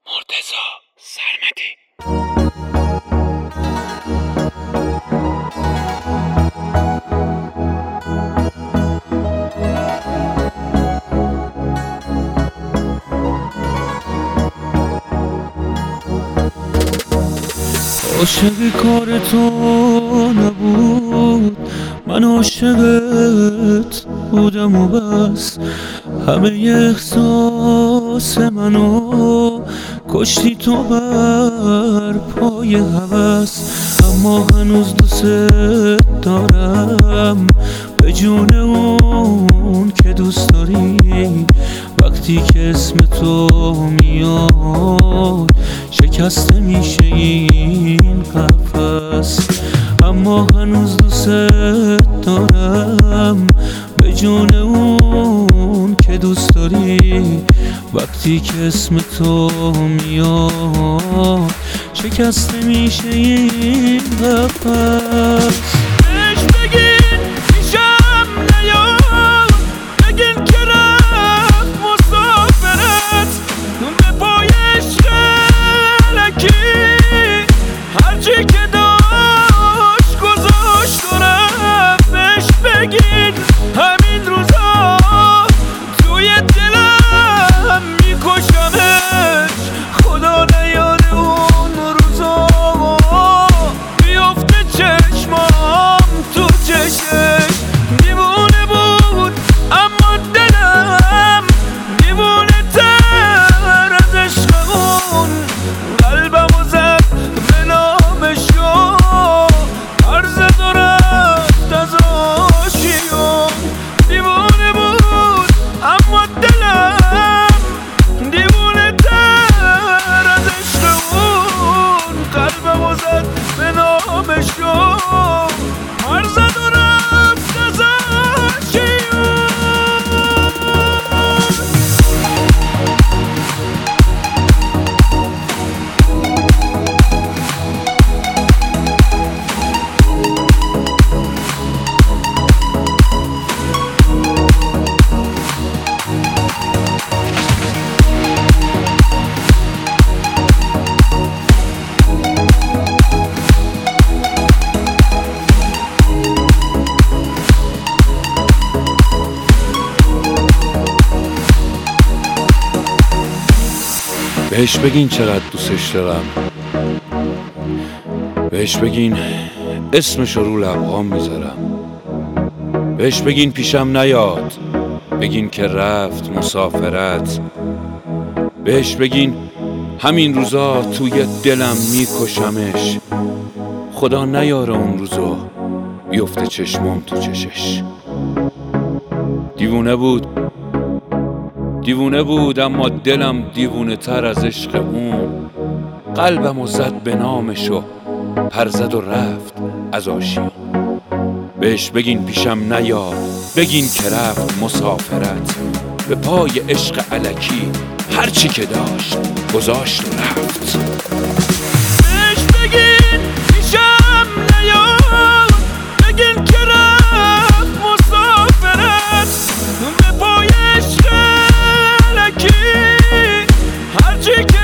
مرتضی سرمدی. عاشق کار تو نبود، من عاشقت بودم و بس. همه احساس منو کشتی تو بر پای هوس. اما هنوز دوست دارم به جون اون که دوست داری. وقتی که اسم تو میاد شکسته میشه این قفس. اما هنوز دوست دارم به جون اون که دوست داری. وقتی که اسم تو میاد شکسته میشه این قفس. بهش بگین پیشم نیاد، بگین که رفت مسافرت به پای عشق الکی. هرچی که داشت گذاشت و رفت. بهش بگین همین روزا توی دلم میکشمش. خدا نیاد اون روزا بیفته چشمام تو چشش. دیوونه بود اما دلم دیوونه تر از عشق اون. قلبمو زد به نامشو، عرض و رفت از آشیون. دیوونه بود اما دلم دیوونه تر از عشق اون. قلبمو زد به نامشو، عرض و رفت از آشیون. بهش بگین چقدر دوستش دارم. بهش بگین اسمشو رو لبهام میذارم. بهش بگین پیشم نیاد، بگین که رفت مسافرت. بهش بگین همین روزا توی دلم میکشمش. خدا نیاره اون روزا بیفته چشمام تو چشش. دیوونه بود اما دلم دیوونه تر از عشق اون. قلبمو زد به نامشو، پر زد و رفت از آشیون. بهش بگین پیشم نیاد، بگین که رفت مسافرت به پای عشق الکی. هرچی که داشت گذاشت و رفت. بهش بگین پیشم نیاد، بگین که رفت مسافرت به پای عشق الکی. هرچی که